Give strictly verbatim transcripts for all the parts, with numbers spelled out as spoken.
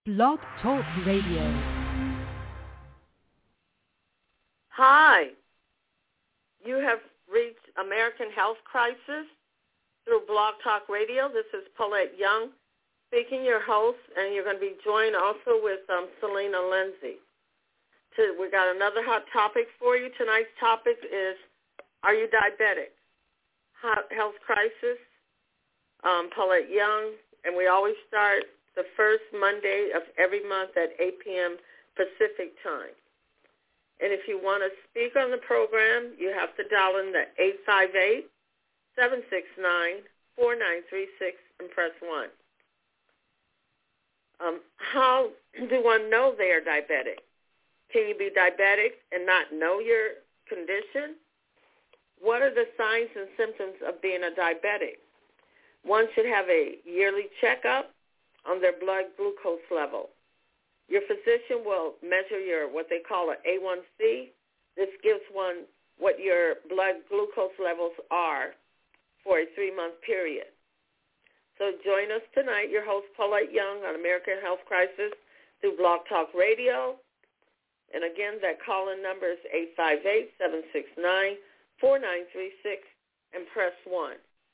Blog Talk Radio. Hi. You have reached American Health Crisis through Blog Talk Radio. This is Paulette Young speaking, your host, and you're going to be joined also with um, Selena Lindsay. To, we got another hot topic for you. Tonight's topic is, are you diabetic? Hot health crisis. Um, Paulette Young, and we always start the first Monday of every month at eight p.m. Pacific time. And if you want to speak on the program, you have to dial in the eight five eight, seven six nine, four nine three six and press one. Um, how do one know they are diabetic? Can you be diabetic and not know your condition? What are the signs and symptoms of being a diabetic? One should have a yearly checkup on their blood glucose level. Your physician will measure your what they call an A one C. This gives one what your blood glucose levels are for a three-month period. So join us tonight, your host Paulette Young on American Health Crisis through Blog Talk Radio. And again, that call-in number is eight five eight, seven six nine, four nine three six and press one.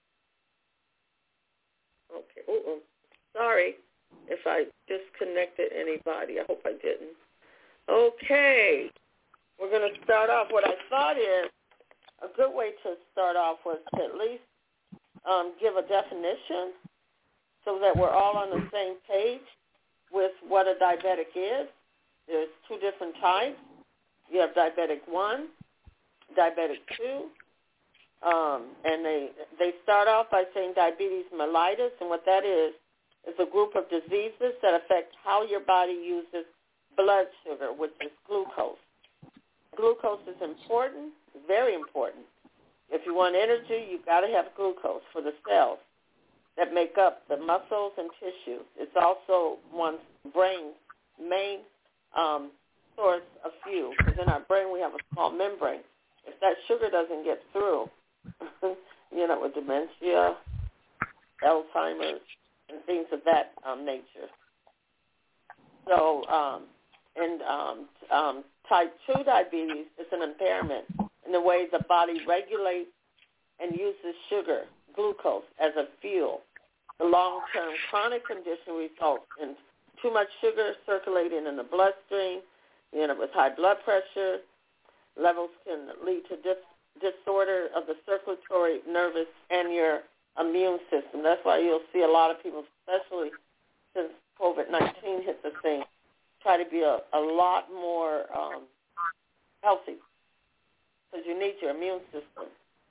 Okay. Uh-uh. Sorry if I disconnected anybody. I hope I didn't. Okay. We're going to start off. What I thought is a good way to start off was to at least um, give a definition so that we're all on the same page with what a diabetic is. There's two different types. You have diabetic one, diabetic two, um, and they they start off by saying diabetes mellitus, and what that is is a group of diseases that affect how your body uses blood sugar, which is glucose. Glucose is important, very important. If you want energy, you've got to have glucose for the cells that make up the muscles and tissues. It's also one's brain's main um, source of fuel, because in our brain we have a small membrane. If that sugar doesn't get through, you know, with dementia, Alzheimer's, and things of that um, nature. So, um, and um, um, type two diabetes is an impairment in the way the body regulates and uses sugar, glucose, as a fuel. The long-term chronic condition results in too much sugar circulating in the bloodstream, you know, with high blood pressure. Levels can lead to dis- disorder of the circulatory, nervous, and your immune system. That's why you'll see a lot of people, especially since covid nineteen hit the scene, try to be a, a lot more um, healthy because you need your immune system.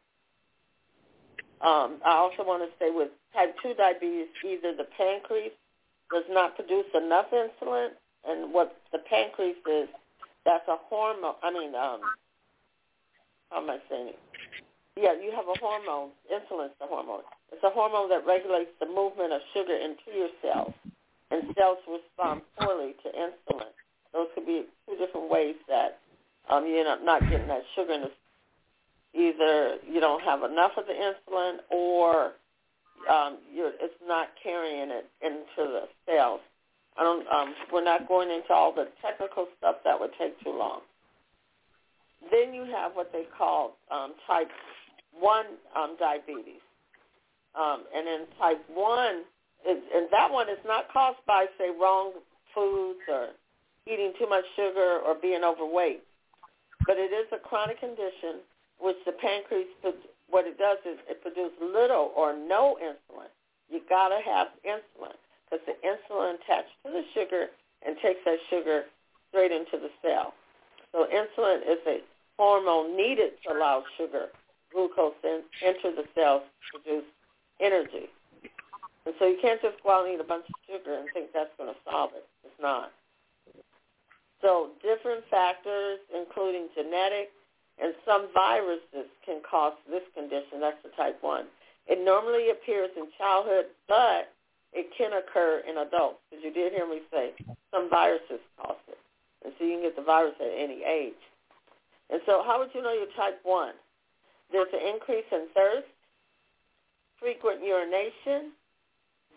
Um, I also want to say with type two diabetes, either the pancreas does not produce enough insulin, and what the pancreas is, that's a hormone. I mean, um, how am I saying it? Yeah, you have a hormone. Insulin's the hormone. It's a hormone that regulates the movement of sugar into your cells, and cells respond poorly to insulin. Those could be two different ways that um, you end up not getting that sugar in the. Either you don't have enough of the insulin, or um, you're, it's not carrying it into the cells. I don't. Um, we're not going into all the technical stuff. That would take too long. Then you have what they call um, type one um, diabetes. Um, and in type one, is, and that one is not caused by, say, wrong foods or eating too much sugar or being overweight. But it is a chronic condition which the pancreas, what it does is it produces little or no insulin. You got to have insulin because the insulin attached to the sugar and takes that sugar straight into the cell. So insulin is a hormone needed to allow sugar, glucose, to enter the cells to produce energy. And so you can't just go out and eat a bunch of sugar and think that's going to solve it. It's not. So different factors, including genetic, and some viruses can cause this condition. That's the type one. It normally appears in childhood, but it can occur in adults, because you did hear me say some viruses cause it. And so you can get the virus at any age. And so how would you know you're type one? There's an increase in thirst, frequent urination,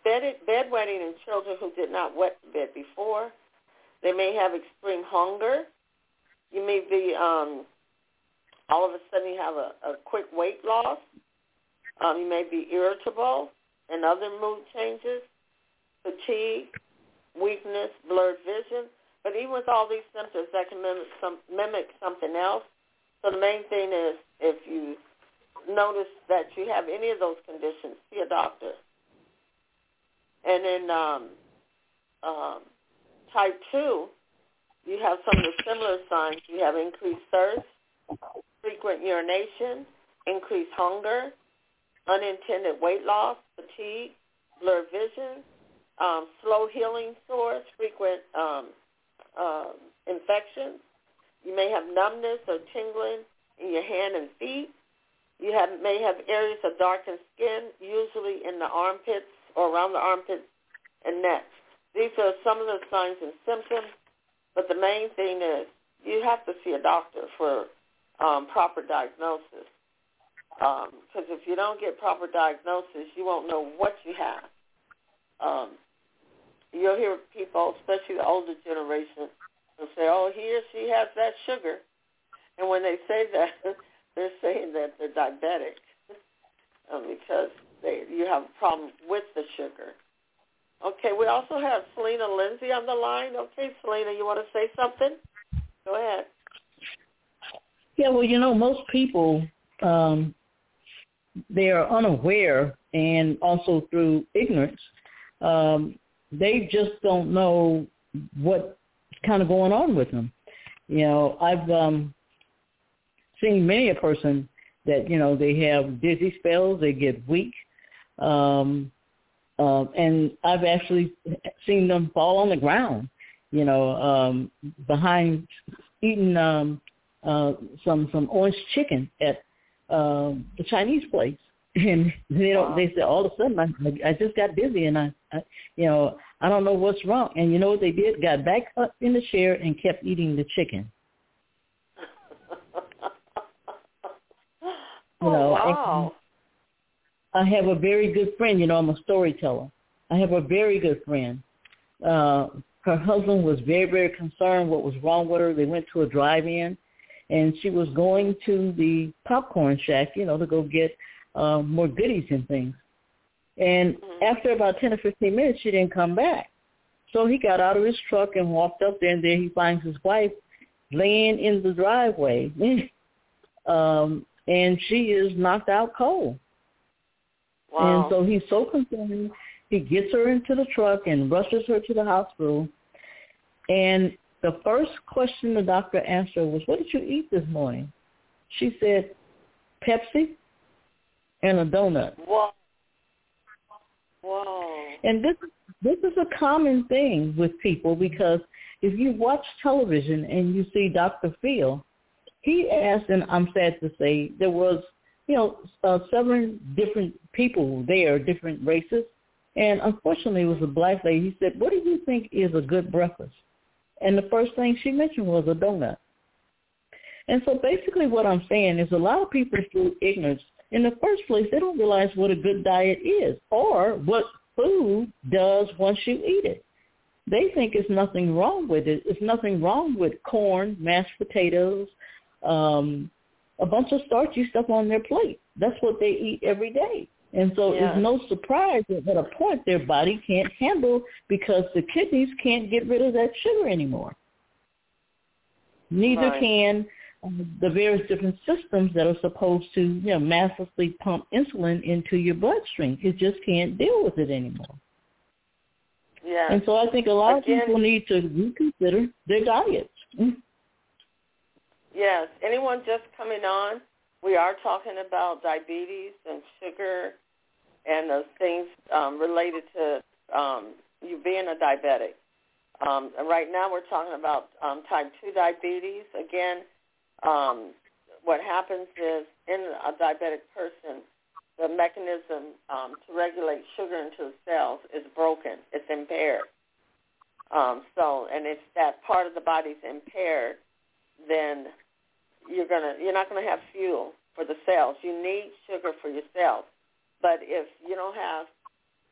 bed, bedwetting in children who did not wet the bed before. They may have extreme hunger. You may be, um, all of a sudden you have a, a quick weight loss. Um, you may be irritable and other mood changes, fatigue, weakness, blurred vision. But even with all these symptoms, that can mimic, some, mimic something else. So the main thing is if you notice that you have any of those conditions, see a doctor. And in um, um, type two, you have some of the similar signs. You have increased thirst, frequent urination, increased hunger, unintended weight loss, fatigue, blurred vision, um, slow healing sores, frequent um, uh, infections. You may have numbness or tingling in your hand and feet. You have, may have areas of darkened skin, usually in the armpits or around the armpits and neck. These are some of the signs and symptoms, but the main thing is you have to see a doctor for um, proper diagnosis. Because um, if you don't get proper diagnosis, you won't know what you have. Um, you'll hear people, especially the older generation, will say, oh, he or she has that sugar. And when they say that, they're saying that they're diabetic um, because they, you have a problem with the sugar. Okay, we also have Selena Lindsay on the line. Okay, Selena, you want to say something? Go ahead. Yeah, well, you know, most people, um, they are unaware, and also through ignorance, um, they just don't know what's kind of going on with them. You know, I've um, seen many a person that, you know, they have dizzy spells, they get weak, um, uh, and I've actually seen them fall on the ground, you know, um, behind eating um, uh, some some orange chicken at um, the Chinese place, and you know, wow. They said all of a sudden I, I just got dizzy, and I, I, you know, I don't know what's wrong. And you know what they did? Got back up in the chair and kept eating the chicken. You know, oh, wow. I have a very good friend. You know, I'm a storyteller. I have a very good friend. Uh, her husband was very, very concerned what was wrong with her. They went to a drive-in, and she was going to the popcorn shack, you know, to go get uh, more goodies and things. And mm-hmm. after about ten or fifteen minutes, she didn't come back. So he got out of his truck and walked up there, and there he finds his wife laying in the driveway. um, and she is knocked out cold. Wow. And so he's so concerned. He gets her into the truck and rushes her to the hospital. And the first question the doctor asked her was, what did you eat this morning? She said, Pepsi and a donut. Whoa. Whoa. And this, this is a common thing with people, because if you watch television and you see Doctor Phil, he asked, and I'm sad to say, there was, you know, uh, seven different people there, different races. And unfortunately, it was a black lady. He said, what do you think is a good breakfast? And the first thing she mentioned was a donut. And so basically what I'm saying is a lot of people through ignorance, in the first place, they don't realize what a good diet is or what food does once you eat it. They think it's nothing wrong with it. It's nothing wrong with corn, mashed potatoes, um, a bunch of starchy stuff on their plate. That's what they eat every day. And so yeah. It's no surprise that at a point their body can't handle, because the kidneys can't get rid of that sugar anymore. Neither right. can um, the various different systems that are supposed to, you know, massively pump insulin into your bloodstream. It just can't deal with it anymore. Yeah. And so I think a lot Again, of people need to reconsider their diets. Mm. Yes. Anyone just coming on, we are talking about diabetes and sugar and those things um, related to um, you being a diabetic. Um, and right now we're talking about um, type two diabetes. Again, um, what happens is in a diabetic person, the mechanism um, to regulate sugar into the cells is broken. It's impaired. Um, so, and if that part of the body's impaired, then you're gonna you're not gonna have fuel for the cells. You need sugar for your cells. But if you don't have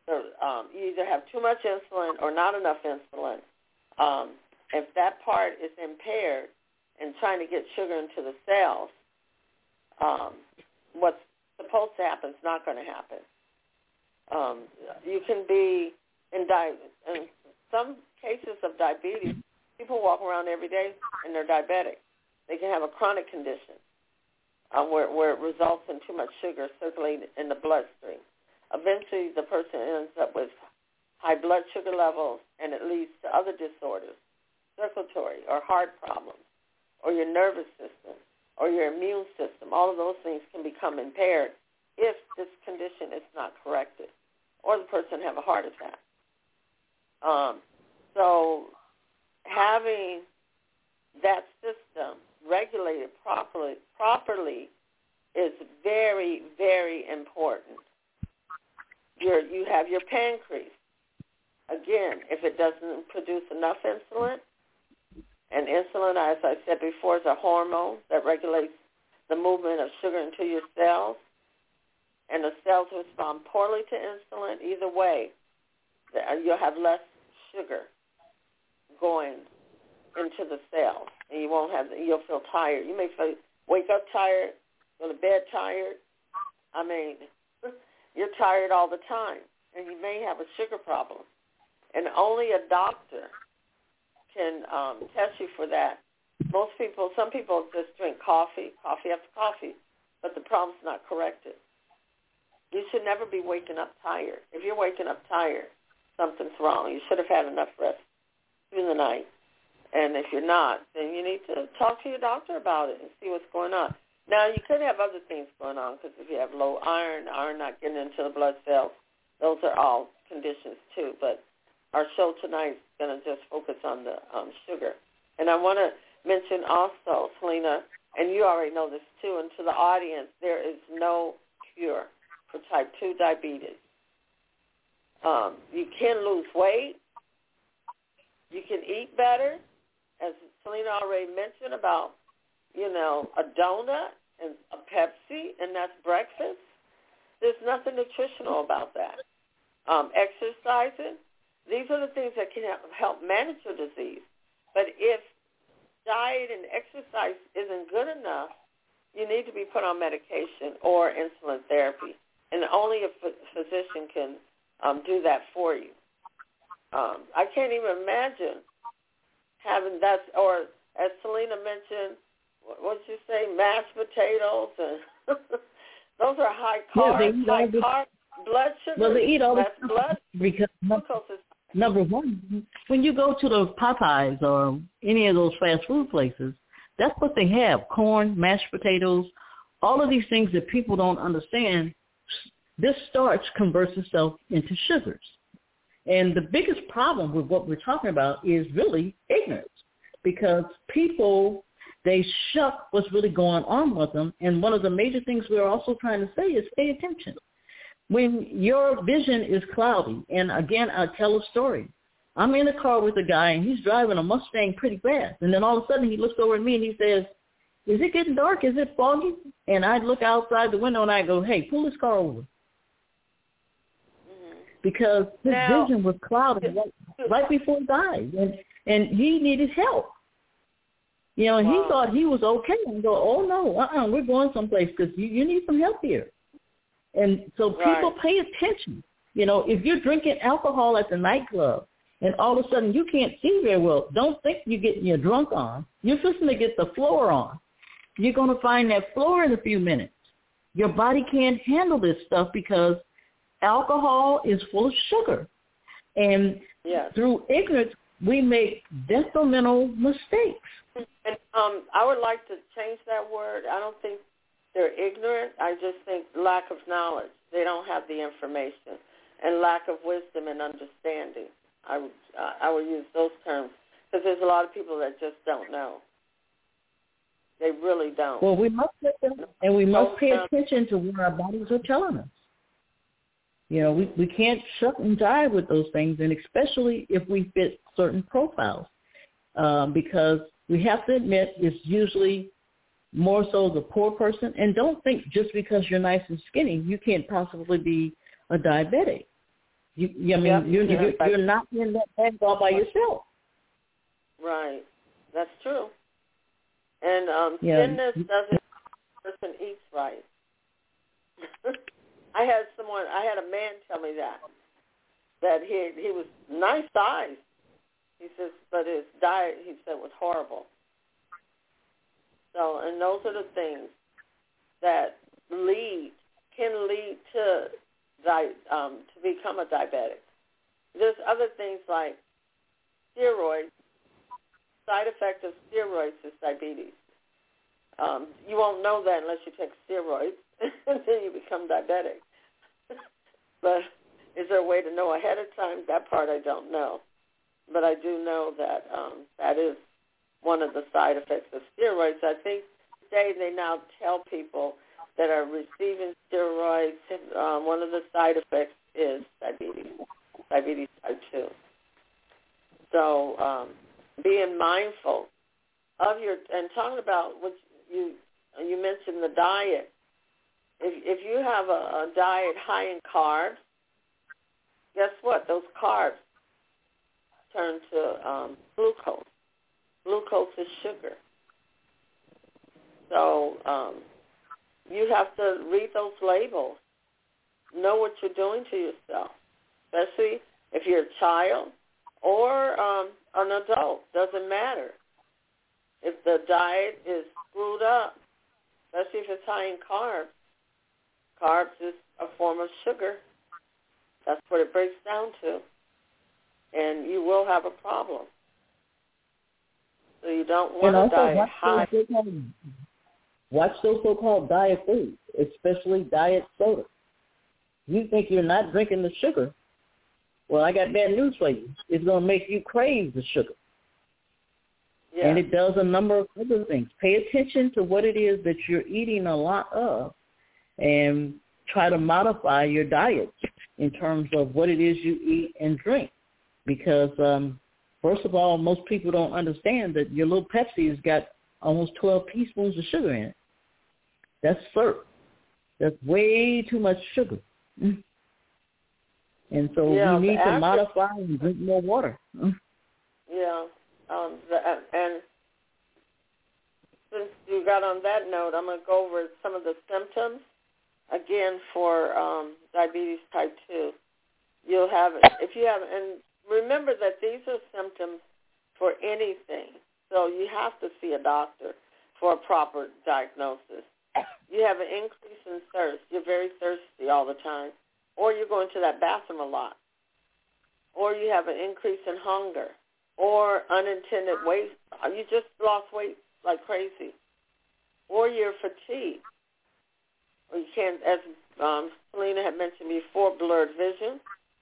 um, you either have too much insulin or not enough insulin. Um, if that part is impaired and trying to get sugar into the cells, um, what's supposed to happen is not going to happen. Um, you can be in, di- in some cases of diabetes, people walk around every day and they're diabetic. They can have a chronic condition uh, where, where it results in too much sugar circulating in the bloodstream. Eventually, the person ends up with high blood sugar levels, and it leads to other disorders, circulatory or heart problems, or your nervous system, or your immune system. All of those things can become impaired if this condition is not corrected, or the person have a heart attack. Um, so having that system regulated properly, properly is very, very important. Your, you have your pancreas. Again, if it doesn't produce enough insulin, and insulin, as I said before, is a hormone that regulates the movement of sugar into your cells, and the cells respond poorly to insulin, either way, you'll have less sugar going into the cells, and you won't have. You'll feel tired. You may feel, wake up tired, go to bed tired. I mean, you're tired all the time, and you may have a sugar problem, and only a doctor can um, test you for that. Most people, some people just drink coffee, coffee after coffee, but the problem's not corrected. You should never be waking up tired. If you're waking up tired, something's wrong. You should have had enough rest through the night. And if you're not, then you need to talk to your doctor about it and see what's going on. Now, you could have other things going on, because if you have low iron, iron not getting into the blood cells, those are all conditions too. But our show tonight is going to just focus on the um, sugar. And I want to mention also, Selena, and you already know this too, and to the audience, there is no cure for type two diabetes. Um, you can lose weight. You can eat better, as Selena already mentioned about, you know, a donut and a Pepsi, and that's breakfast. There's nothing nutritional about that. Um, exercising, these are the things that can help manage your disease. But if diet and exercise isn't good enough, you need to be put on medication or insulin therapy. And only a physician can um, do that for you. Um, I can't even imagine having that, or as Selena mentioned, what did you say, mashed potatoes, and those are high carb, yeah, high carb, blood sugar. Well, they eat all this blood because number one, when you go to the Popeyes or any of those fast food places, that's what they have: corn, mashed potatoes, all of these things that people don't understand. This starch converts itself into sugars. And the biggest problem with what we're talking about is really ignorance, because people, they shuck what's really going on with them. And one of the major things we're also trying to say is pay attention. When your vision is cloudy, and again, I'll tell a story. I'm in a car with a guy, and he's driving a Mustang pretty fast. And then all of a sudden he looks over at me and he says, "Is it getting dark? Is it foggy?" And I look outside the window and I go, "Hey, pull this car over." Because his now, vision was clouded right, right before he died, and, and he needed help. You know, and wow. He thought he was okay, and go, "Oh, no, uh-uh, we're going someplace because you, you need some help here." And so people right. pay attention. You know, if you're drinking alcohol at the nightclub and all of a sudden you can't see very well, don't think you're getting your drunk on. You're fixing to get the floor on. You're going to find that floor in a few minutes. Your body can't handle this stuff because alcohol is full of sugar. And yes. through ignorance, we make detrimental mistakes. And um, I would like to change that word. I don't think they're ignorant. I just think lack of knowledge. They don't have the information, and lack of wisdom and understanding. I would, uh, I would use those terms, because there's a lot of people that just don't know. They really don't. Well, we must listen, and we must pay attention to what our bodies are telling us. You know, we, we can't shut and jive with those things, and especially if we fit certain profiles, um, because we have to admit it's usually more so the poor person. And don't think just because you're nice and skinny, you can't possibly be a diabetic. You, you I mean, yep. you're, yeah. you're, you're not in that bag all by yourself. Right. That's true. And um, Yeah. thinness doesn't person eats right. I had someone, I had a man tell me that, that he he was nice size. He says, but his diet, he said, was horrible. So, and those are the things that lead, can lead to di- um, to become a diabetic. There's other things like steroids. Side effect of steroids is diabetes. Um, you won't know that unless you take steroids, and then you become diabetic. But is there a way to know ahead of time? That part I don't know. But I do know that um, that is one of the side effects of steroids. I think today they now tell people that are receiving steroids, um, one of the side effects is diabetes, diabetes type two. So um, being mindful of your, and talking about what you you mentioned, the diet. If if you have a, a diet high in carbs, guess what? Those carbs turn to um, glucose. Glucose is sugar. So um, you have to read those labels. Know what you're doing to yourself, especially if you're a child or um, an adult. Doesn't matter. If the diet is screwed up, especially if it's high in carbs, carbs is a form of sugar. That's what it breaks down to. And you will have a problem. So you don't want and a diet watch high. Those so-called, watch those so-called diet foods, especially diet soda. You think you're not drinking the sugar. Well, I got bad news for you. It's going to make you crave the sugar. Yeah. And it does a number of other things. Pay attention to what it is that you're eating a lot of and try to modify your diet in terms of what it is you eat and drink. Because, um, first of all, most people don't understand that your little Pepsi has got almost twelve teaspoons of sugar in it. That's syrup. That's way too much sugar. Mm. And so yeah, we need after, to modify and drink more water. Mm. Yeah. Um, the, and since you got on that note, I'm going to go over some of the symptoms, again, for um, diabetes type two. You'll have, if you have, and remember that these are symptoms for anything. So you have to see a doctor for a proper diagnosis. You have an increase in thirst. You're very thirsty all the time. Or you're going to that bathroom a lot. Or you have an increase in hunger. Or unintended weight. You just lost weight like crazy. Or you're fatigued. Or you can't, as um, Selena had mentioned before, blurred vision.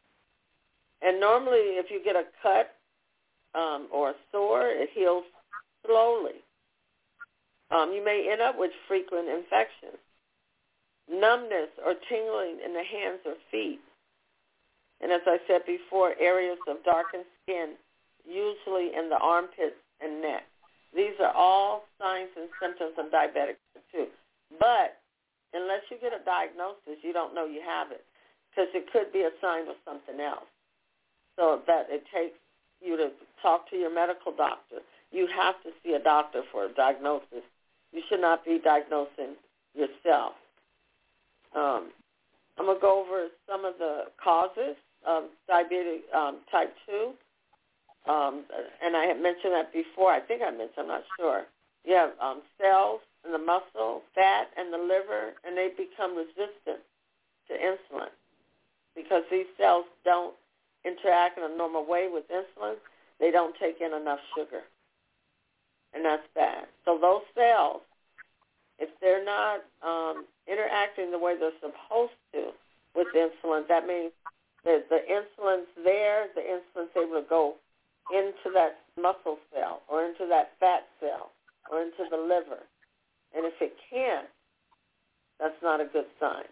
And normally if you get a cut um, or a sore, it heals slowly. Um, you may end up with frequent infections, numbness or tingling in the hands or feet. And as I said before, areas of darkened skin, usually in the armpits and neck. These are all signs and symptoms of diabetic type two. But unless you get a diagnosis, you don't know you have it, because it could be a sign of something else. So that it takes you to talk to your medical doctor. You have to see a doctor for a diagnosis. You should not be diagnosing yourself. Um, I'm going to go over some of the causes of diabetic um, type two. Um, and I had mentioned that before. I think I mentioned, I'm not sure. You have um, cells in the muscle, fat, and the liver, and they become resistant to insulin because these cells don't interact in a normal way with insulin. They don't take in enough sugar, and that's bad. So those cells, if they're not um, interacting the way they're supposed to with insulin, that means that the insulin's there, the insulin's able to go into that muscle cell or into that fat cell or into the liver. And if it can't, that's not a good sign.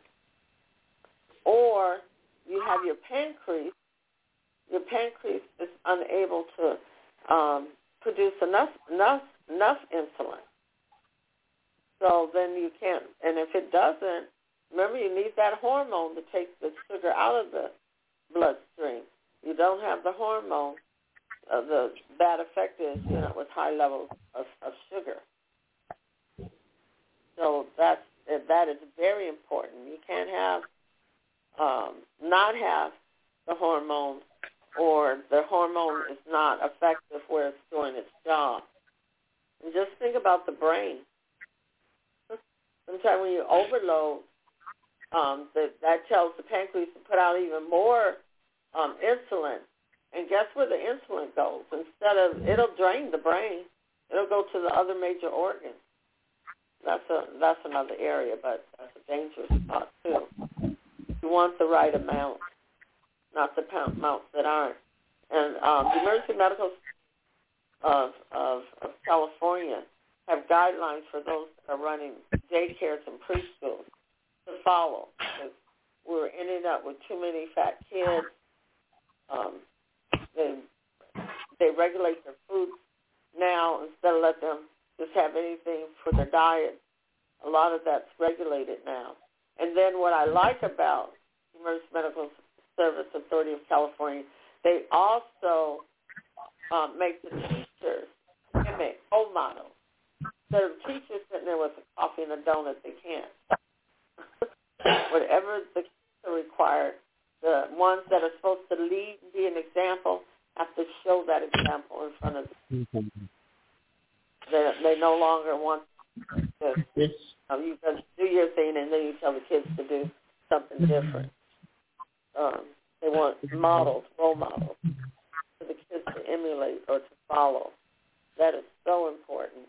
Or you have your pancreas. Your pancreas is unable to um, produce enough, enough, enough insulin. So then you can't. And if it doesn't, remember you need that hormone to take the sugar out of the bloodstream. You don't have the hormone. Uh, the bad effect is, you know, with high levels of, of sugar. So that's that is very important. You can't have um, not have the hormone, or the hormone is not effective where it's doing its job. And just think about the brain. Sometimes when you overload, um, the, that tells the pancreas to put out even more um, insulin. And guess where the insulin goes? Instead of, it'll drain the brain, it'll go to the other major organs. That's a that's another area, but that's a dangerous spot too. You want the right amount, not the amounts that aren't. And um, the Emergency Medical of, of of California have guidelines for those that are running daycares and preschools to follow. Because we're ending up with too many fat kids. Um, they they regulate their food now instead of let them just have anything for their diet. A lot of that's regulated now. And then what I like about Emergency Medical Service Authority of California, they also um, make the teachers mimic role models. So the teachers sitting there with a coffee and a donut, they can't. Whatever the kids are required, the ones that are supposed to lead and be an example have to show that example in front of them. They, they no longer want to, um, you can do your thing and then you tell the kids to do something different. Um, they want models, role models, for the kids to emulate or to follow. That is so important.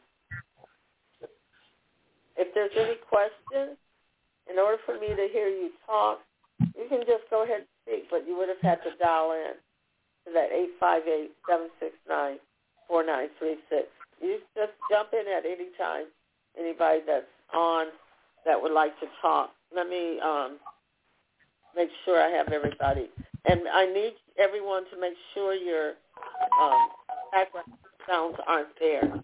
If there's any questions, in order for me to hear you talk, you can just go ahead and speak, but you would have had to dial in to that eight five eight, seven six nine, four nine three six. You just jump in at any time, anybody that's on that would like to talk. Let me um, make sure I have everybody. And I need everyone to make sure your um, background sounds aren't there.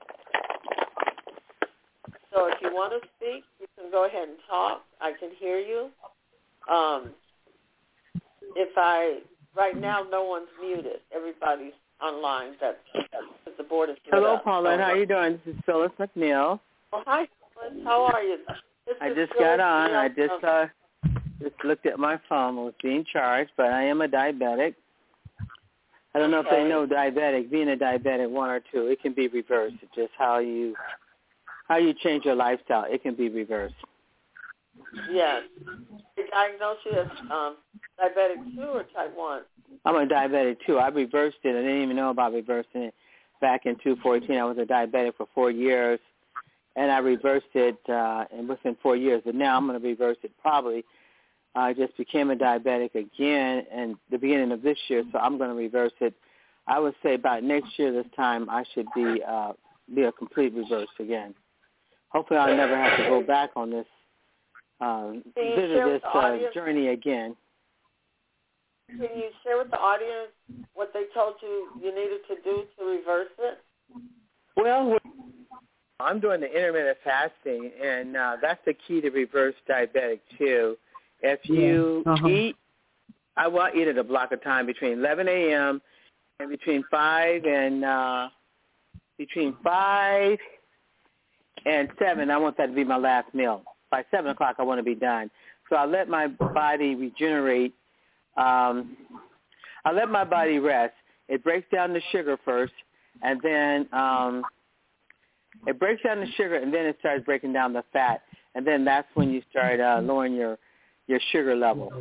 So if you want to speak, you can go ahead and talk. I can hear you. Um, if I, right now, no one's muted. Everybody's online. That's, that's the board is Hello, Paulette. How are you doing? This is Phyllis McNeil. Oh, hi, Phyllis. How are you? This I just Phyllis got on. McNeil. I just uh, just looked at my phone. I was being charged, but I am a diabetic. I don't know okay. if they know diabetic. Being a diabetic, one or two, it can be reversed. It's just how you how you change your lifestyle. It can be reversed. Yes. They diagnosed you as um, diabetic two or type one? I'm a diabetic two. I reversed it. I didn't even know about reversing it. Back in two fourteen, I was a diabetic for four years, and I reversed it uh, and within four years. But now I'm going to reverse it probably. I just became a diabetic again in the beginning of this year, so I'm going to reverse it. I would say about next year this time I should be uh, be a complete reverse again. Hopefully I'll never have to go back on this um, visit this uh, journey again. Can you share with the audience what they told you you needed to do to reverse it? Well, I'm doing the intermittent fasting, and uh, that's the key to reverse diabetic too. If you yeah. uh-huh. eat, I will eat at a block of time between eleven a.m. and between five and uh, between five and seven. I want that to be my last meal. By seven o'clock, I want to be done. So I let my body regenerate. Um, I let my body rest. It breaks down the sugar first, and then um, it breaks down the sugar, and then it starts breaking down the fat, and then that's when you start uh, lowering your your sugar level.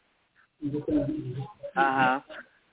Uh-huh.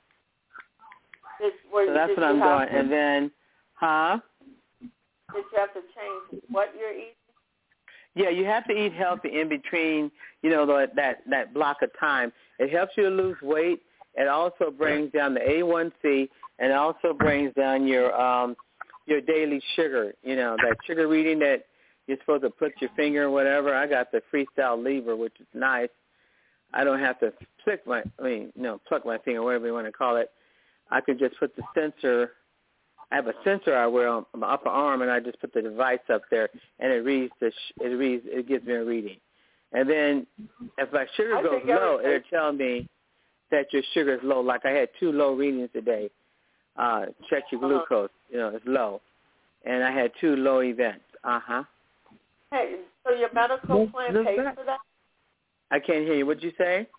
So that's what I'm doing. And then, huh? Did you have to change what you're eating? Yeah, you have to eat healthy in between, you know, the, that, that block of time. It helps you to lose weight. It also brings down the A one C, and it also brings down your um, your daily sugar, you know, that sugar reading that you're supposed to put your finger or whatever. I got the Freestyle Lever, which is nice. I don't have to pluck my, I mean, no, pluck my finger, whatever you want to call it. I could just put the sensor. I have a sensor I wear on my upper arm, and I just put the device up there, and it reads the, it reads, it gives me a reading. And then if my sugar goes low, it'll tell me, that your sugar is low. Like I had two low readings today. Uh, check your glucose. You know, it's low. And I had two low events. Uh-huh. Hey, so your medical plan pays for that? I can't hear you. What'd you say?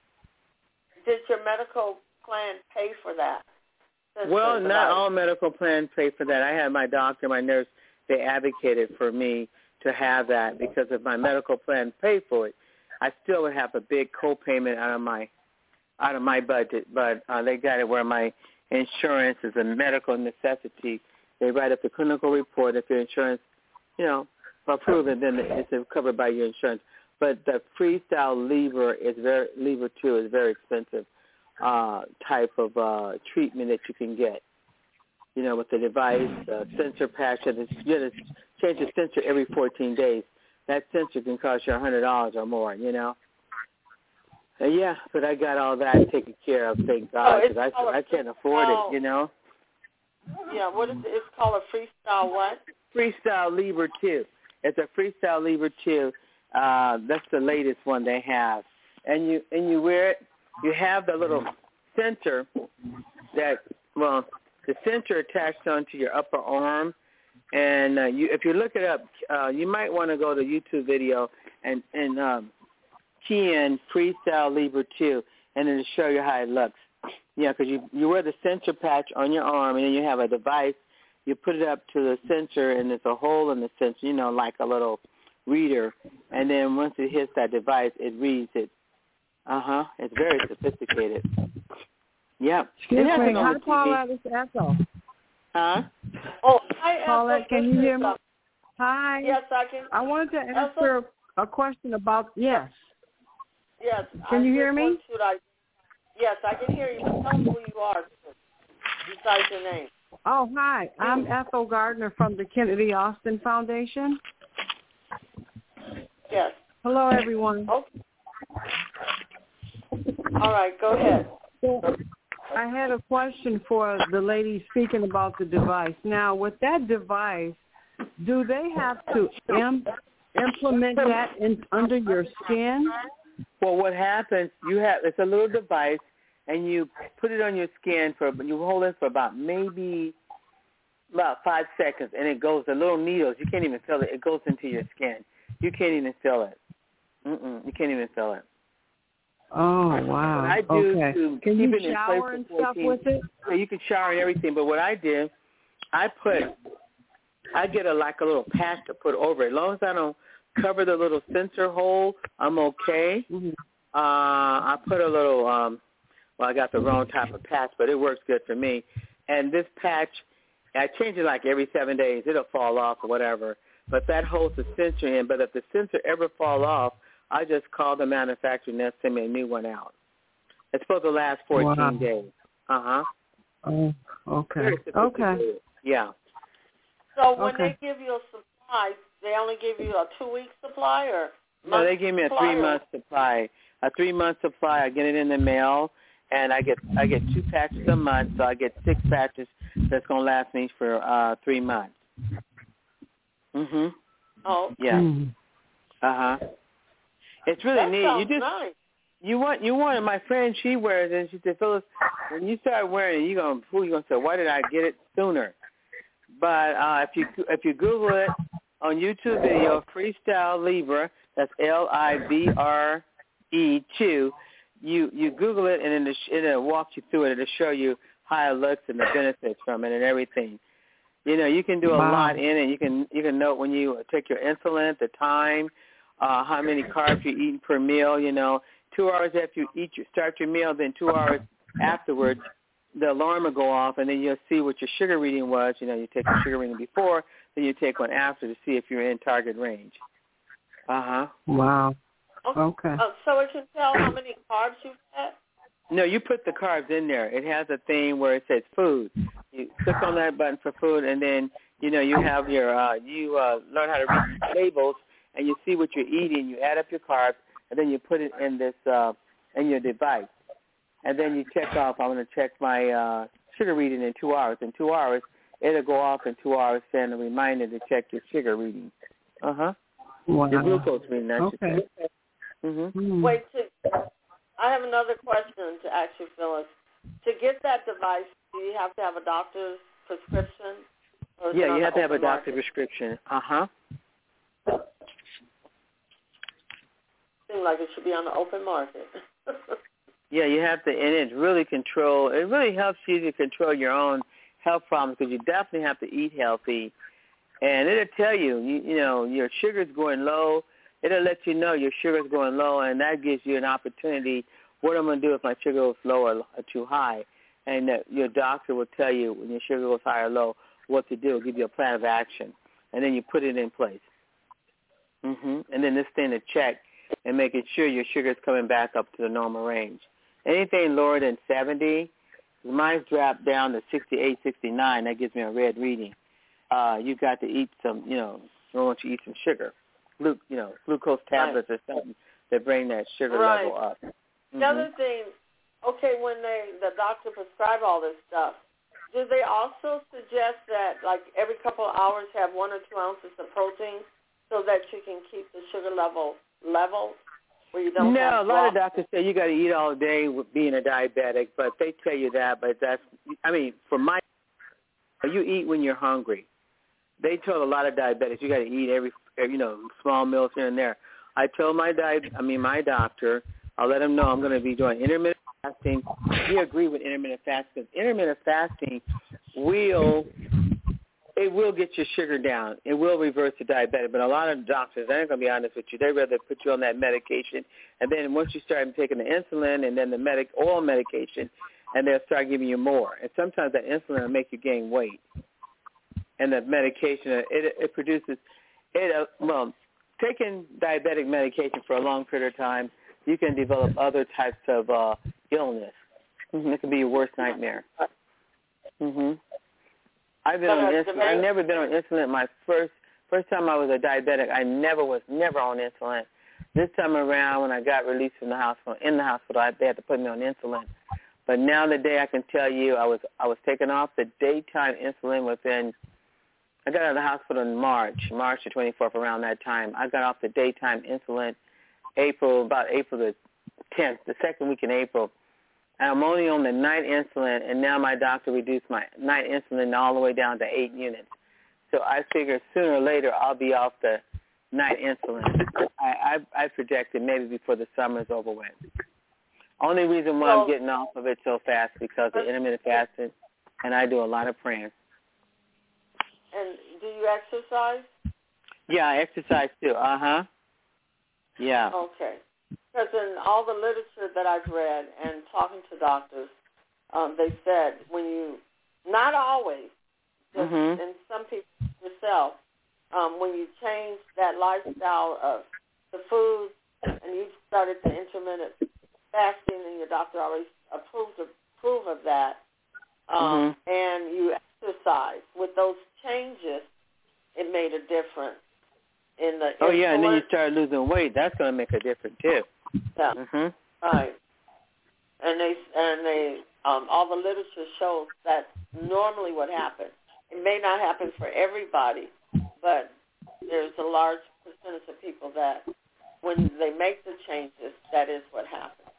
Did your medical plan pay for that? Well, not all medical plans pay for that. I had my doctor, my nurse, they advocated for me to have that because if my medical plan paid for it, I still would have a big co-payment out of my out of my budget. But uh, they got it where my insurance is a medical necessity. They write up the clinical report. If your insurance, you know, approves it, then it's covered by your insurance. But the Freestyle Libre is very Libre two is very expensive uh, type of uh, treatment that you can get. You know, with the device, uh, sensor patch, and it's, you have to change the sensor every fourteen days. That sensor can cost you a hundred dollars or more. You know. Uh, yeah, but I got all that taken care of, thank God, because oh, I I can't afford it. You know. Yeah, what is it? It's called a Freestyle what? Freestyle Libre two. It's a Freestyle Libre two. Uh, that's the latest one they have, and you and you wear it. You have the little sensor that well, the sensor attached onto your upper arm, and uh, you if you look it up, uh, you might want to go to YouTube video and and um, key in Freestyle Libre two, and it'll show you how it looks. Yeah, because you you wear the sensor patch on your arm, and then you have a device. You put it up to the sensor, and there's a hole in the sensor, you know, like a little reader, and then once it hits that device, it reads it. Uh-huh. It's very sophisticated. Yeah. Excuse me. Hi, Paulette. It's Ethel. Huh? Oh, hi, Paulette, Ethel. can you hear me? Hi. Yes, I can. I wanted to answer a question about, yes. Yes. Can I you hear me? I, yes, I can hear you. But tell me who you are besides your name. Oh, hi. I'm Ethel Gardner from the Kennedy Austin Foundation. Yes. Hello, everyone. Okay. All right, go ahead. So, I had a question for the lady speaking about the device. Now, with that device, do they have to im- implement that in, under your skin? Well, what happens, you have, it's a little device, and you put it on your skin, for you hold it for about maybe about five seconds, and it goes, the little needles, you can't even feel it. It goes into your skin. You can't even feel it. Mm-mm, you can't even feel it. Oh, wow. What I do okay. to Can keep you it in shower place and for stuff with it? Yeah, you can shower and everything, but what I did, I put, I get a like a little patch to put over it. As long as I don't cover the little sensor hole, I'm okay. Mm-hmm. Uh, I put a little, um, well, I got the wrong type of patch, but it works good for me. And this patch, I change it like every seven days. It'll fall off or whatever. But that holds the sensor in. But if the sensor ever fall off, I just call the manufacturer and they'll send me a new one out. It's supposed to last fourteen wow. days. Uh-huh. Oh, okay. Okay. Yeah. So when okay. they give you a supply, they only give you a two-week supply or No, they give me a three-month supply. A three-month supply. I get it in the mail, and I get I get two patches a month, so I get six patches that's going to last me for uh, three months. Mhm. Oh. Yeah. Mm. Uh huh. It's really that neat. Sounds You just nice. you want you want it. My friend, she wears it. And she said, Phyllis, when you start wearing it, you gonna fool. You gonna say, why did I get it sooner? But uh, if you if you Google it on YouTube video, Freestyle Libre, that's L I B R E two. You you Google it and it'll, it'll walk you through it. It'll show you how it looks and the benefits from it and everything. You know, you can do a wow. lot in it. You can you can note when you take your insulin, the time, uh, how many carbs you're eating per meal. You know, two hours after you eat, you start your meal, then two hours afterwards, the alarm will go off, and then you'll see what your sugar reading was. You know, you take a sugar reading before, then you take one after to see if you're in target range. Uh huh. Wow. Okay. Uh, so it can tell how many carbs you've had? No, you put the carbs in there. It has a thing where it says food. You click on that button for food, and then, you know, you have your, uh, you uh, learn how to read labels, and you see what you're eating. You add up your carbs, and then you put it in this, uh, in your device. And then you check off, I'm going to check my uh, sugar reading in two hours. In two hours, it'll go off in two hours, send a reminder to check your sugar reading. Uh-huh. Wow. Your glucose reading, I should okay. say. Mm-hmm. Mm. Wait, to, I have another question to ask you, Phyllis. To get that device, do you have to have a doctor's prescription? Or yeah, you have to have a doctor's prescription. Uh-huh. Seems like it should be on the open market. Yeah, you have to, and it really control, it really helps you to control your own health problems because you definitely have to eat healthy. And it'll tell you, you, you know, your sugar's going low. It'll let you know your sugar's going low, and that gives you an opportunity, what I'm going to do if my sugar goes low or, or too high. And that your doctor will tell you when your sugar goes high or low what to do, It'll give you a plan of action, and then you put it in place. Mm-hmm. And then this thing to check and making sure your sugar is coming back up to the normal range. Anything lower than seventy, mine's dropped down to sixty-eight, sixty-nine. That gives me a red reading. Uh, you've got to eat some, you know, you want you to eat some sugar, Glu- you know, glucose tablets right. or something that bring that sugar right. level up. Mm-hmm. The other thing, okay, when they the doctor prescribe all this stuff, do they also suggest that, like, every couple of hours have one or two ounces of protein so that you can keep the sugar level level? Where you don't no, have a lot of doctors say you got to eat all day with being a diabetic, but they tell you that. But that's, I mean, for my, you eat when you're hungry. They told a lot of diabetics you got to eat every, you know, small meals here and there. I told my di, I mean my doctor, I'll let him know I'm going to be doing intermittent fasting. He agreed with intermittent fasting. Intermittent fasting will. It will get your sugar down. It will reverse the diabetic. But a lot of doctors, I ain't going to be honest with you, they'd rather put you on that medication. And then once you start taking the insulin and then the medic oral medication, and they'll start giving you more. And sometimes that insulin will make you gain weight. And the medication, it, it produces, it. Uh, well, taking diabetic medication for a long period of time, you can develop other types of uh, illness. Mm-hmm. It can be your worst nightmare. Mm-hmm. I've been on insulin. I've never been on insulin. My first first time I was a diabetic, I never was never on insulin. This time around, when I got released from the hospital, in the hospital, I, they had to put me on insulin. But now today, I can tell you, I was I was taken off the daytime insulin within. I got out of the hospital in March, March the twenty-fourth, around that time. I got off the daytime insulin, April about April the tenth, the second week in April. I'm only on the night insulin, and now my doctor reduced my night insulin all the way down to eight units. So I figure sooner or later I'll be off the night insulin. I, I, I projected maybe before the summer is over with. Only reason why so, I'm getting off of it so fast because of intermittent fasting, and I do a lot of praying. And do you exercise? Yeah, I exercise too. Uh-huh. Yeah. Okay. Because in all the literature that I've read and talking to doctors, um, they said when you, not always, just mm-hmm. in some people yourself, um, when you change that lifestyle of the food and you started the intermittent fasting and your doctor always approved approve of that, um, mm-hmm. and you exercise, with those changes, it made a difference in the Oh, insulin. yeah, and then you start losing weight. That's going to make a difference, too. Yeah, mm-hmm. right. And they and they um, all the literature shows that's normally what happens. It may not happen for everybody, but there's a large percentage of people that when they make the changes, that is what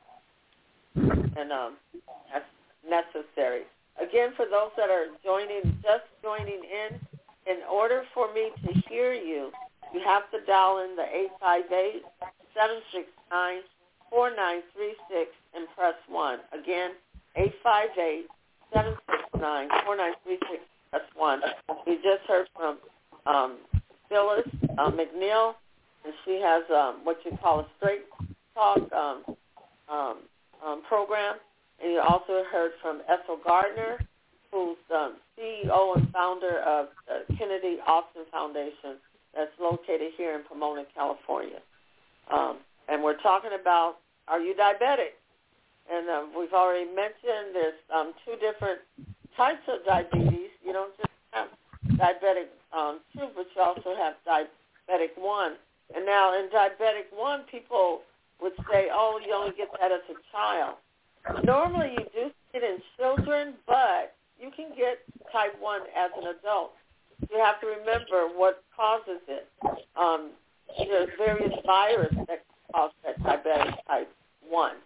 happens, and um, that's necessary. Again, for those that are joining, just joining in, in order for me to hear you, you have to dial in the eight five eight, seven six nine, four nine three six and press one. Again, eight five eight, seven six nine, four nine three six, press one. We just heard from um, Phyllis uh, McNeil, and she has um, what you call a straight talk um, um, um, program. And you also heard from Ethel Gardner, who's um, C E O and founder of the Kennedy Austin Foundation that's located here in Pomona, California. Um, and we're talking about, are you diabetic? And um, we've already mentioned there's um, two different types of diabetes. You don't just have diabetic um, two, but you also have diabetic one. And now in diabetic one, people would say, oh, you only get that as a child. Normally you do see it in children, but you can get type one as an adult. You have to remember what causes it. Um, there's various viruses that cause that diabetic type one.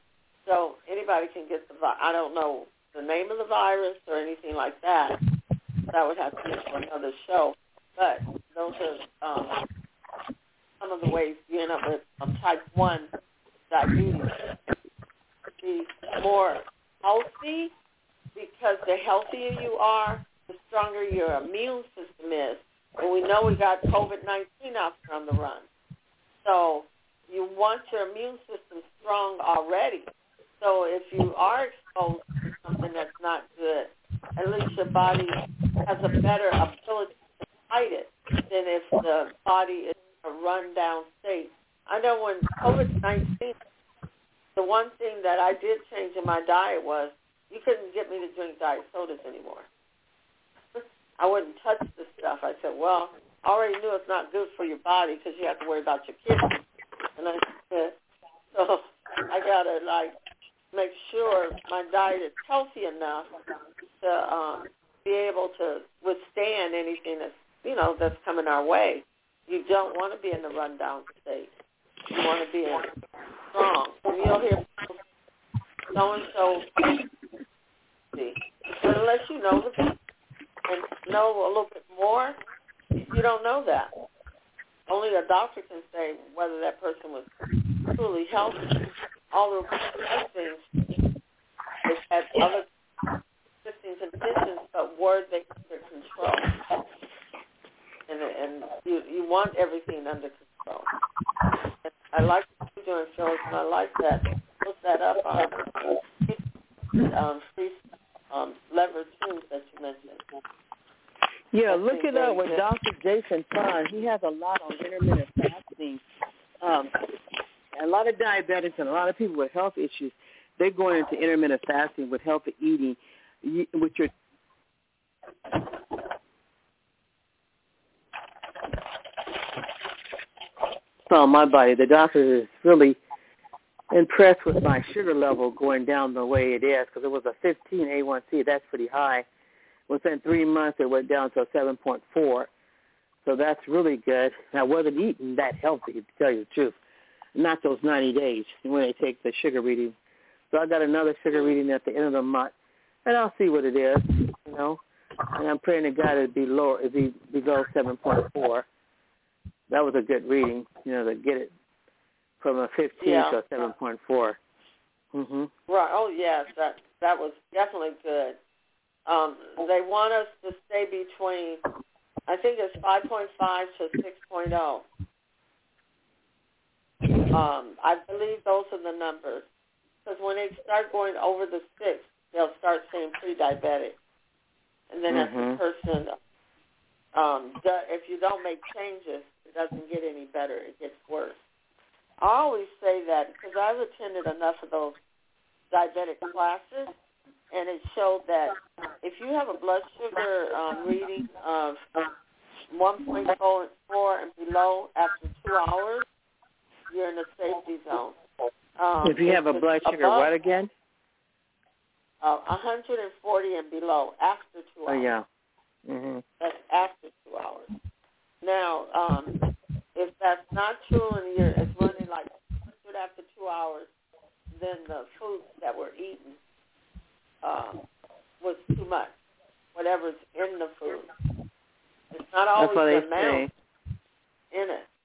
So anybody can get the virus. I don't know the name of the virus or anything like that. That would have to be for another show. But those are um, some of the ways you end up with um, type one diabetes. Be more healthy, because the healthier you are, the stronger your immune system is. And we know we got COVID nineteen out there on the run. So you want your immune system strong already. So if you are exposed to something that's not good, at least your body has a better ability to fight it than if the body is in a run-down state. I know when COVID nineteen, the one thing that I did change in my diet was you couldn't get me to drink diet sodas anymore. I wouldn't touch the stuff. I said, well, I already knew it's not good for your body because you have to worry about your kidneys. And I said, so I got to, like, make sure my diet is healthy enough to um, be able to withstand anything that's, you know, that's coming our way. You don't want to be in the rundown state. You want to be in strong. And you'll hear people, so-and-so, but unless you know the people and know a little bit more, you don't know that. Only a doctor can say whether that person was truly healthy. All the other things, they had other existing conditions, but were they under control? And, and you, you want everything under control. And I like what you're doing, Phyllis, and I like that. Look that up on um, free um, lever tunes that you mentioned. Yeah, look it up with Doctor Jason Fung. He has a lot on intermittent fasting. Um, a lot of diabetics and a lot of people with health issues, they're going into intermittent fasting with healthy eating, with your on my body. The doctor is really impressed with my sugar level going down the way it is, because it was a fifteen A one C. That's pretty high. Within three months, it went down to a seven point four. So that's really good. I wasn't eating that healthy, to tell you the truth. Not those ninety days when they take the sugar reading. So I got another sugar reading at the end of the month, and I'll see what it is, you know. And I'm praying to God it'd be lower, it'd be below seven point four. That was a good reading, you know, to get it from a fifteen yeah. to a seven point four. Mm-hmm. Right. Oh, yes, that that was definitely good. Um, they want us to stay between, I think it's five point five to six point oh. Um, I believe those are the numbers. Because when they start going over the six, they'll start saying pre-diabetic. And then mm-hmm. as the person, um, does, if you don't make changes, it doesn't get any better. It gets worse. I always say that because I've attended enough of those diabetic classes, and it showed that if you have a blood sugar um, reading of one point four and below after two hours, you're in the safety zone. Um, if you have a blood sugar, above, what again? Uh, one hundred forty and below after two hours. Oh, yeah. Mm-hmm. That's after two hours. Now, um, if that's not true and you're, it's running like one hundred after two hours, then the foods that were eaten um, was too much, whatever's in the food. It's not always that's what the they amount say. in it.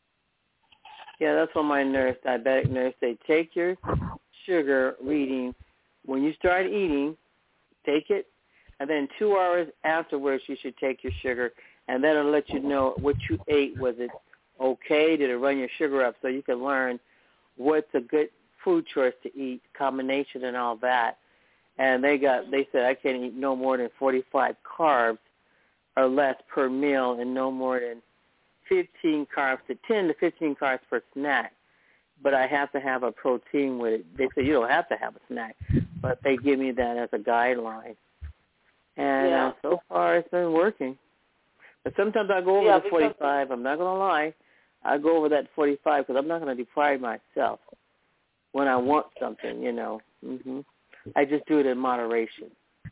Yeah, that's what my nurse, diabetic nurse, they take your sugar reading. When you start eating, take it, and then two hours afterwards you should take your sugar, and that'll let you know what you ate. Was it okay? Did it run your sugar up? So you can learn what's a good food choice to eat, combination and all that. And they got, they said I can't eat no more than forty-five carbs or less per meal, and no more than fifteen carbs to ten to fifteen carbs per snack. But I have to have a protein with it. They say you don't have to have a snack, but they give me that as a guideline. And yeah. uh, so far it's been working. But sometimes I go over yeah, the forty-five. I'm not going to lie. I go over that forty-five because I'm not going to deprive myself when I want something, you know. hmm I just do it in moderation.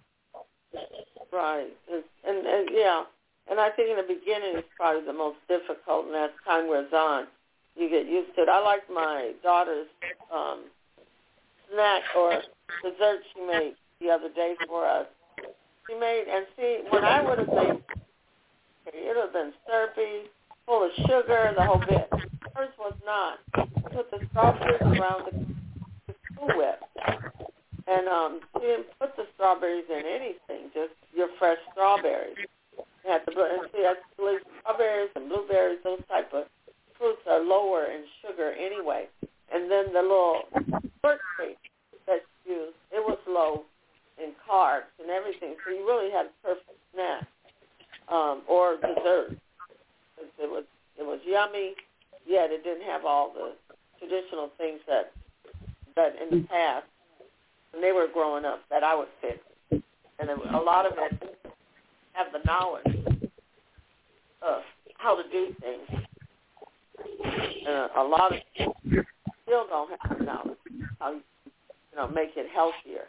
Right. And, and, and, yeah. And I think in the beginning it's probably the most difficult, and as time wears on, you get used to it. I like my daughter's um, snack or dessert she made the other day for us. She made, and see, when I would have made, it would have been syrupy, full of sugar, the whole bit. Hers was not. She put the strawberries around the, the Cool Whip. And um, she didn't put the strawberries in anything, just your fresh strawberries. You have to, and see, I believe strawberries and blueberries, those type of fruits are lower in sugar anyway. And then the little birthday that you used, it was low in carbs and everything. So you really had a perfect snack um, or dessert. It was it was yummy, yet it didn't have all the traditional things that that in the past when they were growing up that I would fix. And it, a lot of it have the knowledge of how to do things. Uh, a lot of people still don't have the knowledge how you, you know, make it healthier.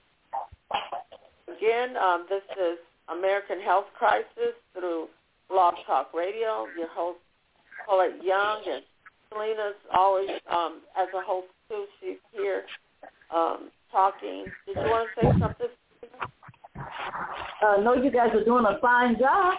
Again, um, this is American Health Crisis through Blog Talk Radio. Your host, Paulette Young, and Selena's always, um, as a host too, she's here um, talking. Did you want to say something? Uh, no, you guys are doing a fine job.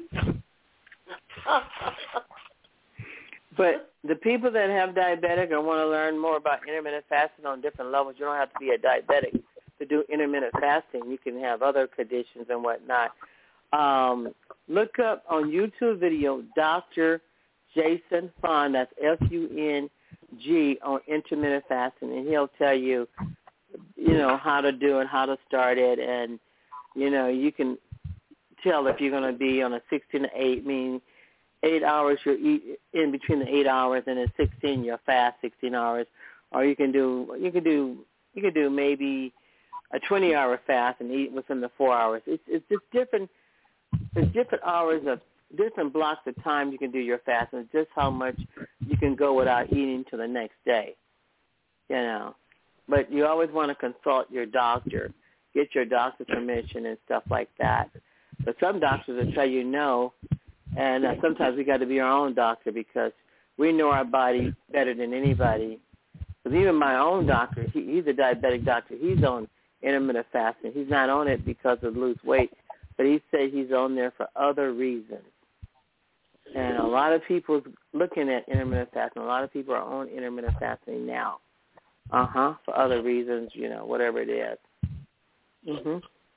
But the people that have diabetic or want to learn more about intermittent fasting on different levels, you don't have to be a diabetic to do intermittent fasting. You can have other conditions and whatnot. Um, look up on YouTube video Doctor Jason Fung, that's F U N G, on intermittent fasting, and he'll tell you, you know, how to do it, how to start it, and, you know, you can tell if you're going to be on a sixteen to eight, meaning eight hours you're eat in between the eight hours, and then sixteen you'll fast sixteen hours, or you can do you can do you can do maybe a twenty hour fast and eat within the four hours. It's it's just different. There's different hours of different blocks of time you can do your fast, and just how much you can go without eating to the next day. You know, but you always want to consult your doctor, get your doctor's permission and stuff like that. But some doctors will tell you no. And uh, sometimes we got to be our own doctor because we know our body better than anybody. Because even my own doctor, he, he's a diabetic doctor. He's on intermittent fasting. He's not on it because of lose weight, but he said he's on there for other reasons. And a lot of people's looking at intermittent fasting. A lot of people are on intermittent fasting now. Uh-huh, for other reasons, you know, whatever it is. Mm-hmm.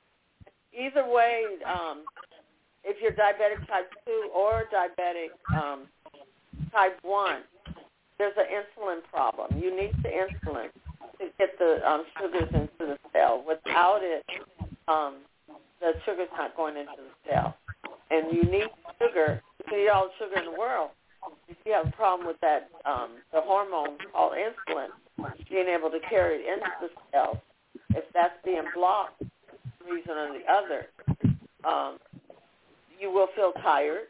Either way, um, if you're diabetic type two or diabetic um, type one, there's an insulin problem. You need the insulin to get the um, sugars into the cell. Without it, um, the sugar's not going into the cell. And you need sugar. You need all the sugar in the world. If you have a problem with that, um, the hormone called insulin, being able to carry it into the cell, if that's being blocked, for one reason or the other, um, you will feel tired.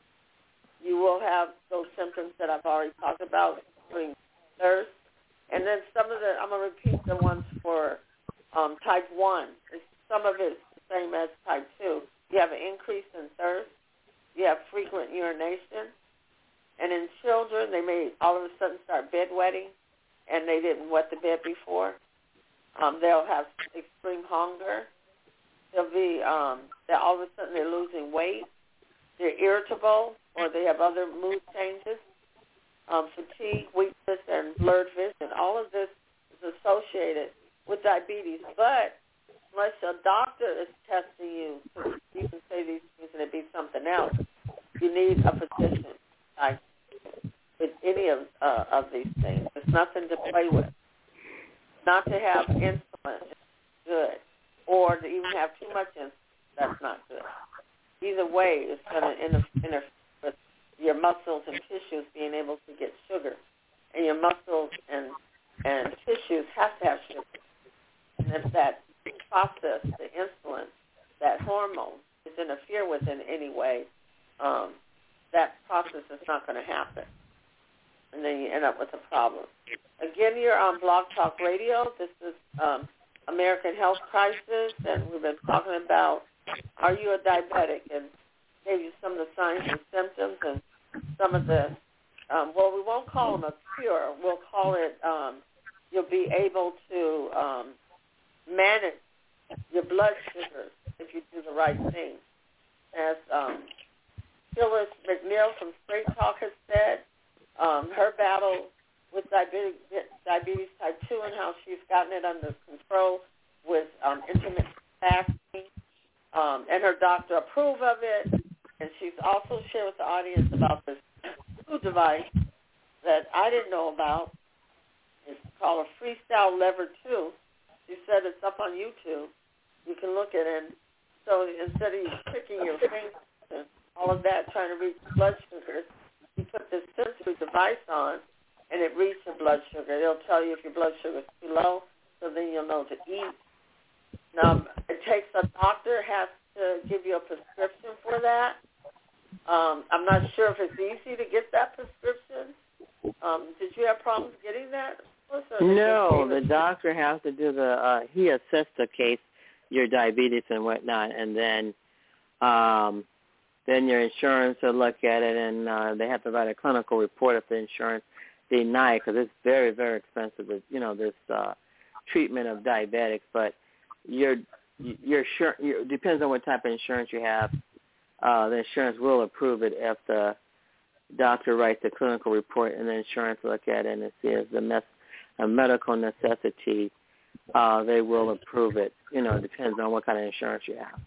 You will have those symptoms that I've already talked about, including thirst. And then some of the, I'm going to repeat the ones for um, type one. It's, some of it's the same as type two. You have an increase in thirst. You have frequent urination. And in children, they may all of a sudden start bedwetting, and they didn't wet the bed before. Um, they'll have extreme hunger. They'll be, um, they're all of a sudden they're losing weight. They're irritable, or they have other mood changes, um, fatigue, weakness, and blurred vision. All of this is associated with diabetes. But unless your doctor is testing you, you can say these things and it be something else. You need a physician like, with any of uh, of these things. There's nothing to play with. Not to have insulin is good, or to even have too much insulin, that's not good. Either way, it's going to interfere with your muscles and tissues being able to get sugar. And your muscles and, and tissues have to have sugar. And if that process, the insulin, that hormone, is interfered with in any way, um, that process is not going to happen. And then you end up with a problem. Again, you're on Blog Talk Radio. This is um, American Health Crisis, and we've been talking about, are you a diabetic? And gave you some of the signs and symptoms and some of the, um, well, we won't call them a cure. We'll call it um, you'll be able to um, manage your blood sugars if you do the right thing. As um, Phyllis McNeil from Straight Talk has said, um, her battle with diabetes, diabetes type two and how she's gotten it under control with um, intermittent fasting, um, and her doctor approved of it. And she's also shared with the audience about this new device that I didn't know about. It's called a Freestyle Lever two. She said it's up on YouTube. You can look at it. So instead of you pricking your fingers and all of that trying to reach blood sugars, you put this sensory device on, and it reads your blood sugar. It'll tell you if your blood sugar is too low, so then you'll know to eat. Now, it takes a doctor has to give you a prescription for that. Um, I'm not sure if it's easy to get that prescription. Um, did you have problems getting that? No, the doctor has to do the, uh, he assessed the case, your diabetes and whatnot, and then um, then your insurance will look at it, and uh, they have to write a clinical report if the insurance deny it, because it's very, very expensive, you know, this uh, treatment of diabetics. But your your sure your, depends on what type of insurance you have. Uh, the insurance will approve it if the doctor writes a clinical report, and the insurance will look at it and see if the mes- a medical necessity. Uh, they will approve it. You know, it depends on what kind of insurance you have.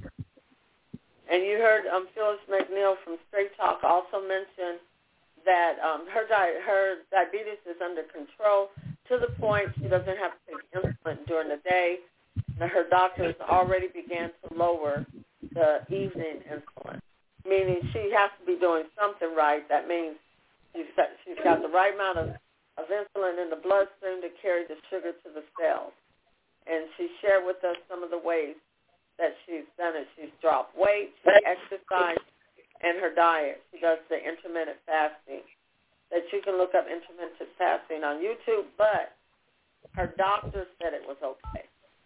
And you heard um, Phyllis McNeil from Straight Talk also mention that um, her di- her diabetes is under control to the point she doesn't have to take insulin during the day. And her doctors already began to lower the evening insulin, meaning she has to be doing something right. That means she's got, she's got the right amount of, of insulin in the bloodstream to carry the sugar to the cells. And she shared with us some of the ways that she's done it. She's dropped weight, she exercised, and her diet. She does the intermittent fasting. That you can look up intermittent fasting on YouTube, but her doctor said it was okay.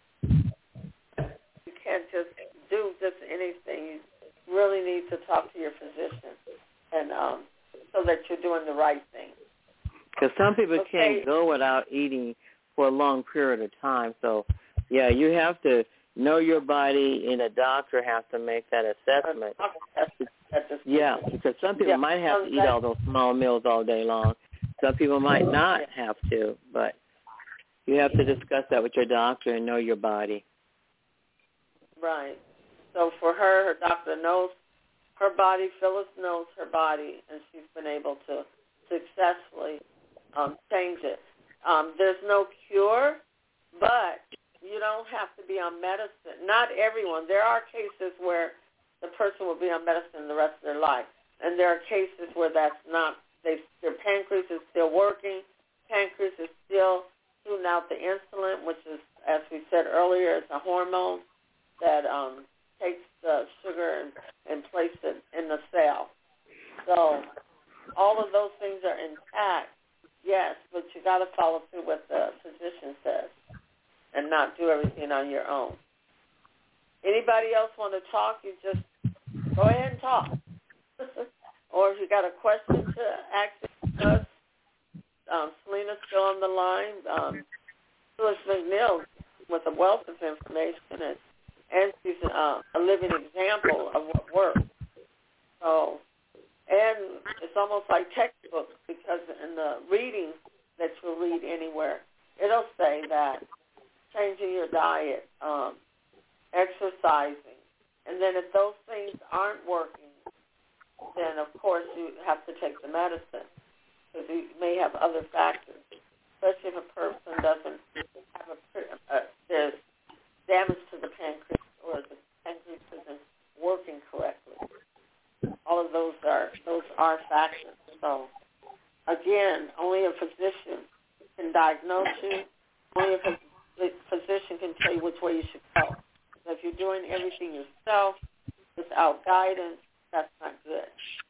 You can't just do just anything. You really need to talk to your physician, and um, so that you're doing the right thing. Because some people okay. can't go without eating for a long period of time. So, yeah, you have to know your body, and a doctor has to make that assessment. Yeah, because some people yeah. might have to eat all those small meals all day long. Some people might not have to, but you have to discuss that with your doctor and know your body. Right. So for her, her doctor knows her body. Phyllis knows her body, and she's been able to successfully um, change it. Um, there's no cure, but you don't have to be on medicine. Not everyone. There are cases where the person will be on medicine the rest of their life, and there are cases where that's not. They, their pancreas is still working. Pancreas is still shooting out the insulin, which is, as we said earlier, it's a hormone that um, takes the sugar and, and places it in the cell. So all of those things are intact, yes, but you got to follow through what the physician says and not do everything on your own. Anybody else want to talk, you just go ahead and talk. Or if you got a question to ask us, um, Selena's still on the line. Um, Phyllis McNeil with a wealth of information, and, and she's uh, a living example of what works. So, and it's almost like textbooks, because in the readings that you'll read anywhere, it'll say that changing your diet, um, exercising, and then if those things aren't working, then of course you have to take the medicine, because you may have other factors, especially if a person doesn't have a, uh, there's damage to the pancreas, or the pancreas isn't working correctly. All of those are those are factors. So again, only a physician can diagnose you. Only a physician can tell you which way you should go. So if you're doing everything yourself without guidance, that's not good.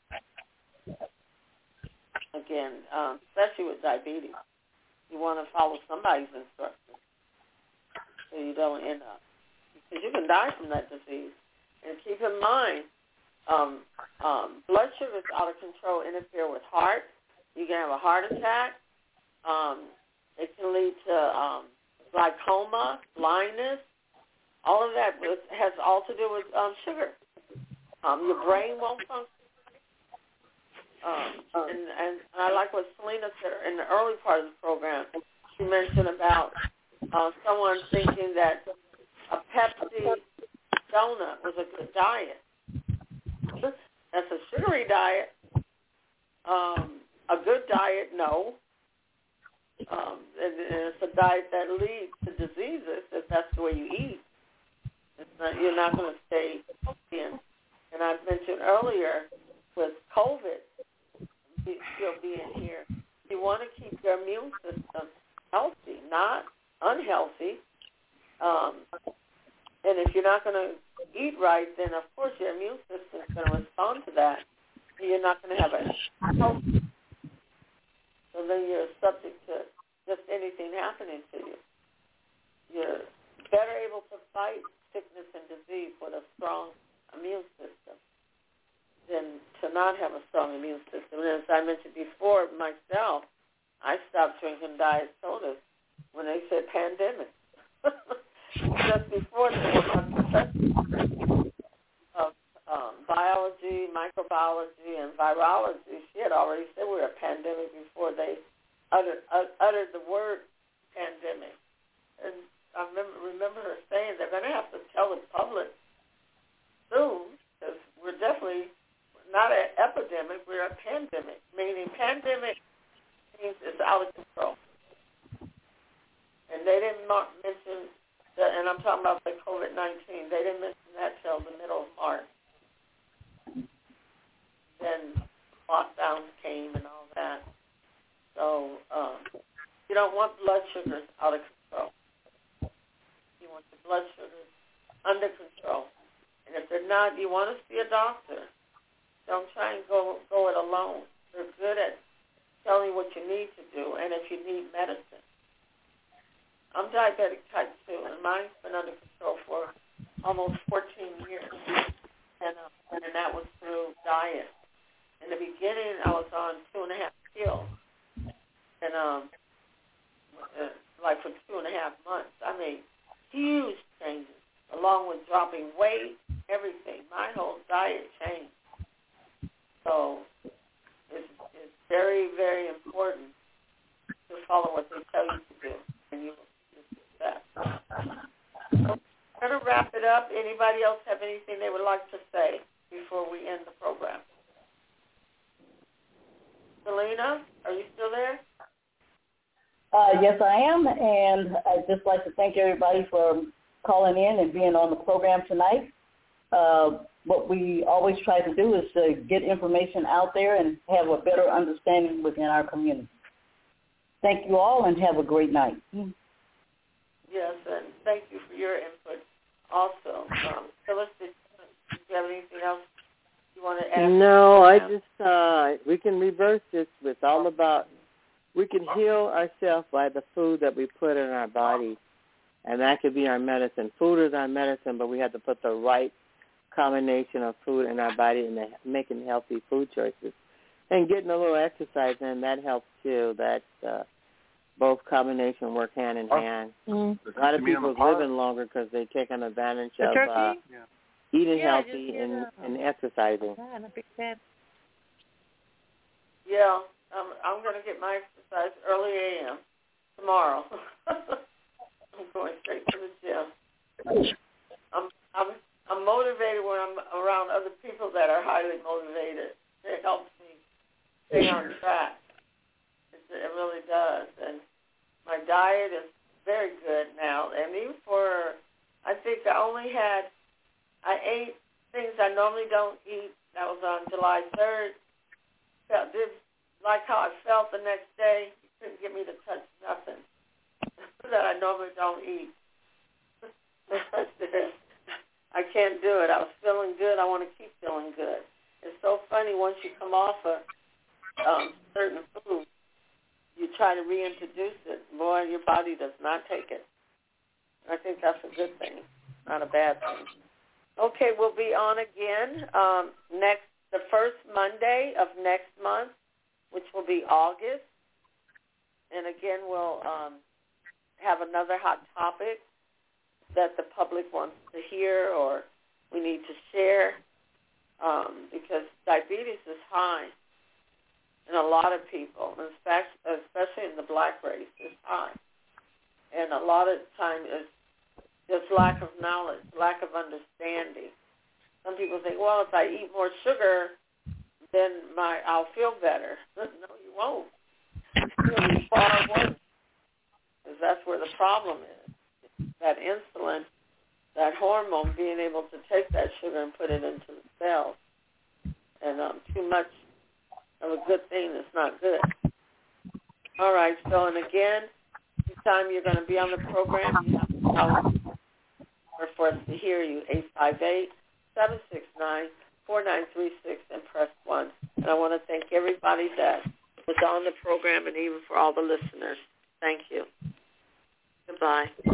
Again, um, especially with diabetes, you want to follow somebody's instructions so you don't end up, because you can die from that disease. And keep in mind, um, um, blood sugars out of control interfere with heart. You can have a heart attack. Um, It can lead to um, glaucoma, blindness. All of that has all to do with um, sugar. Um, your brain won't function. Um, and, and I like what Selena said in the early part of the program. She mentioned about uh, someone thinking that a Pepsi donut was a good diet. That's a sugary diet. Um, a good diet, no. Um, and, and it's a diet that leads to diseases if that's the way you eat. It's not, you're not going to stay healthy. And, and I mentioned earlier with COVID, still being here, you want to keep your immune system healthy, not unhealthy. Um, and if you're not going to eat right, then of course your immune system is going to respond to that. And you're not going to have a health. So then you're subject to just anything happening to you. You're better able to fight sickness and disease with a strong immune system than to not have a strong immune system. And as I mentioned before, myself, I stopped drinking diet sodas when they said pandemic. Just before the of um, biology, microbiology, and virology, she had already said we were a pandemic before they uttered, uh, uttered the word pandemic. And I remember, remember her saying they're going to have to tell the public soon, because we're definitely not an epidemic, we're a pandemic, meaning pandemic means it's out of control. And they didn't mention, the, and I'm talking about the COVID nineteen, they didn't mention that till the middle of March. Then lockdowns came and all that. So um, you don't want blood sugars out of control. You want the blood sugars under control. And if they're not, you want to see a doctor. Don't try and go go it alone. They're good at telling you what you need to do and if you need medicine. I'm diabetic type two, and mine's been under control for almost fourteen years, and uh, and that was through diet. In the beginning, I was on two and a half pills, and um, uh, like for two and a half months, I made huge changes, along with dropping weight, everything. My whole diet changed. So it's, it's very, very important to follow what they tell you to do, and you will see success. So I'm going to wrap it up. Anybody else have anything they would like to say before we end the program? Selena, are you still there? Uh, yes, I am, and I'd just like to thank everybody for calling in and being on the program tonight. Uh, what we always try to do is to get information out there and have a better understanding within our community. Thank you all, and have a great night. Yes, and thank you for your input also. Um, Phyllis, did you have anything else you want to add? No, I just, uh, we can reverse this with all about, we can heal ourselves by the food that we put in our body, and that could be our medicine. Food is our medicine, but we have to put the right combination of food in our body and making healthy food choices. And getting a little exercise in, that helps too. That uh, both combination work hand in hand. Mm-hmm. A lot of people are living longer because they're taking advantage the of uh, yeah. eating yeah, healthy and, and exercising. Yeah, um, I'm going to get my exercise early A M tomorrow. I'm going straight to the gym. I'm, I'm I'm motivated when I'm around other people that are highly motivated. It helps me stay on track. It, it really does. And my diet is very good now. And even for, I think I only had, I ate things I normally don't eat. That was on July third. Felt, did, like how I felt the next day. You couldn't get me to touch nothing that I normally don't eat. I can't do it. I was feeling good. I want to keep feeling good. It's so funny once you come off of um, certain food, you try to reintroduce it. Boy, your body does not take it. I think that's a good thing, not a bad thing. Okay, we'll be on again um, next the first Monday of next month, which will be August. and again, we'll um, have another hot topic that the public wants to hear or we need to share, um, because diabetes is high in a lot of people, and especially, especially in the black race, is high. And a lot of time is just lack of knowledge, lack of understanding. Some people think, well, if I eat more sugar, then my I'll feel better. No, you won't. It'll be far worse, because that's where the problem is. That insulin, that hormone, being able to take that sugar and put it into the cells. And um, too much of a good thing is not good. All right, so, and again, anytime you're going to be on the program, you have to tell us or for us to hear you, eight five eight, seven six nine, four nine three six, and press one. And I want to thank everybody that was on the program and even for all the listeners. Thank you. Goodbye.